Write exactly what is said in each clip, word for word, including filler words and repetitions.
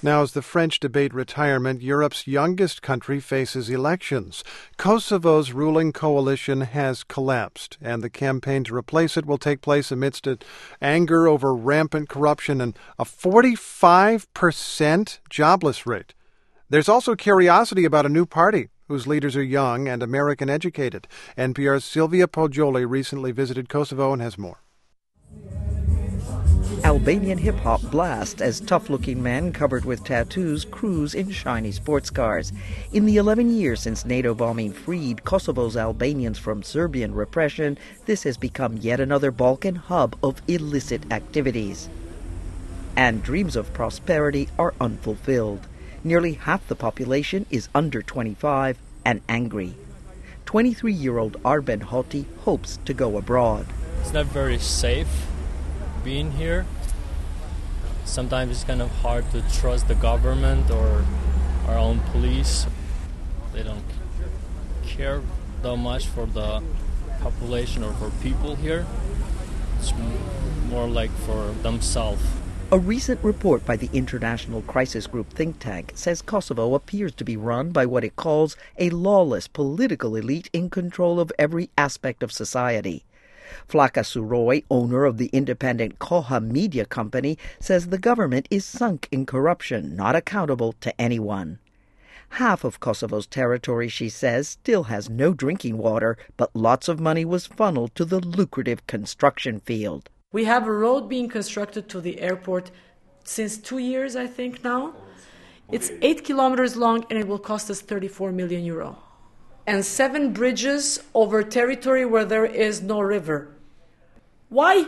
Now, as the French debate retirement, Europe's youngest country faces elections. Kosovo's ruling coalition has collapsed, and the campaign to replace it will take place amidst anger over rampant corruption and a forty-five percent jobless rate. There's also curiosity about a new party whose leaders are young and American-educated. N P R's Silvia Poggioli recently visited Kosovo and has more. Albanian hip-hop blast as tough-looking men covered with tattoos cruise in shiny sports cars. In the eleven years since NATO bombing freed Kosovo's Albanians from Serbian repression, this has become yet another Balkan hub of illicit activities. And dreams of prosperity are unfulfilled. Nearly half the population is under twenty-five and angry. twenty-three-year-old Arben Hoti hopes to go abroad. It's not very safe being here. Sometimes it's kind of hard to trust the government or our own police. They don't care that much for the population or for people here. It's more like for themselves. A recent report by the International Crisis Group think tank says Kosovo appears to be run by what it calls a lawless political elite in control of every aspect of society. Flaka Suroi, owner of the independent Koha media company, says the government is sunk in corruption, not accountable to anyone. Half of Kosovo's territory, she says, still has no drinking water, but lots of money was funneled to the lucrative construction field. We have a road being constructed to the airport since two years, I think now. It's eight kilometers long and it will cost us thirty-four million euro. And seven bridges over territory where there is no river. Why?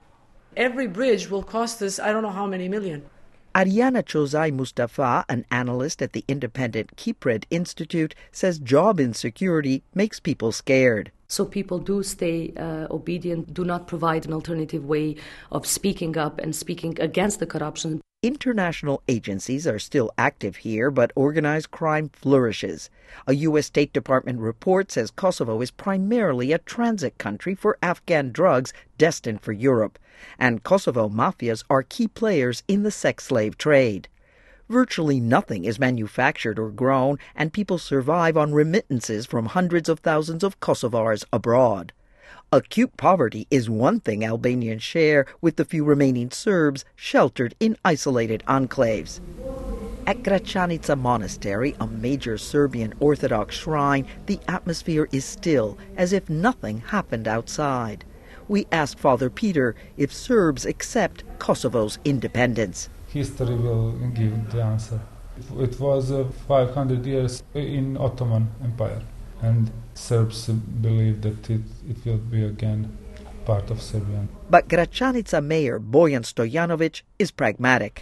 Every bridge will cost us, I don't know how many million. Ariana Chozai Mustafa, an analyst at the independent Kipred Institute, says job insecurity makes people scared. So people do stay uh, obedient, do not provide an alternative way of speaking up and speaking against the corruption. International agencies are still active here, but organized crime flourishes. A U S State Department report says Kosovo is primarily a transit country for Afghan drugs destined for Europe, and Kosovo mafias are key players in the sex slave trade. Virtually nothing is manufactured or grown, and people survive on remittances from hundreds of thousands of Kosovars abroad. Acute poverty is one thing Albanians share with the few remaining Serbs sheltered in isolated enclaves. At Gračanica Monastery, a major Serbian Orthodox shrine, the atmosphere is still, as if nothing happened outside. We asked Father Peter if Serbs accept Kosovo's independence. History will give the answer. It was uh, five hundred years in Ottoman Empire, and Serbs believe that it, it will be again part of Serbia. But Gračanica mayor Bojan Stojanovic is pragmatic.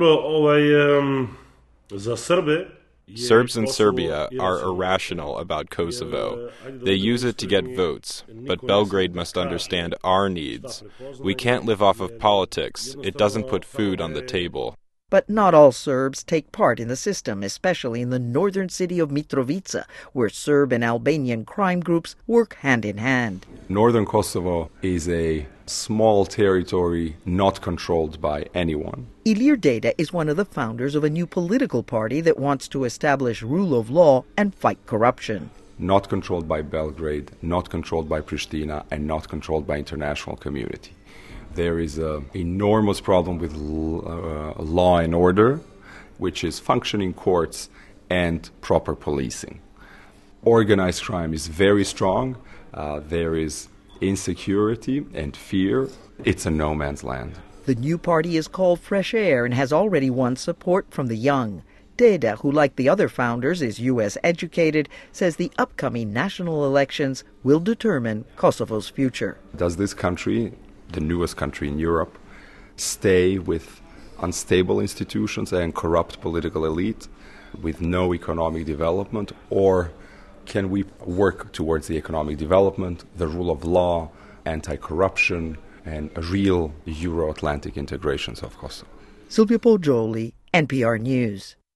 Serbs in Serbia are irrational about Kosovo. They use it to get votes, but Belgrade must understand our needs. We can't live off of politics. It doesn't put food on the table. But not all Serbs take part in the system, especially in the northern city of Mitrovica, where Serb and Albanian crime groups work hand in hand. Northern Kosovo is a small territory not controlled by anyone. Ilir Deda is one of the founders of a new political party that wants to establish rule of law and fight corruption. Not controlled by Belgrade, not controlled by Pristina, and not controlled by international community. There is an enormous problem with uh, law and order, which is functioning courts and proper policing. Organized crime is very strong. Uh, there is insecurity and fear. It's a no man's land. The new party is called Fresh Air and has already won support from the young. Deda, who like the other founders is U S educated, says the upcoming national elections will determine Kosovo's future. Does this country, the newest country in Europe, stay with unstable institutions and corrupt political elite with no economic development, or can we work towards the economic development, the rule of law, anti-corruption, and a real Euro-Atlantic integrations of Kosovo? Silvia Poggioli, N P R News.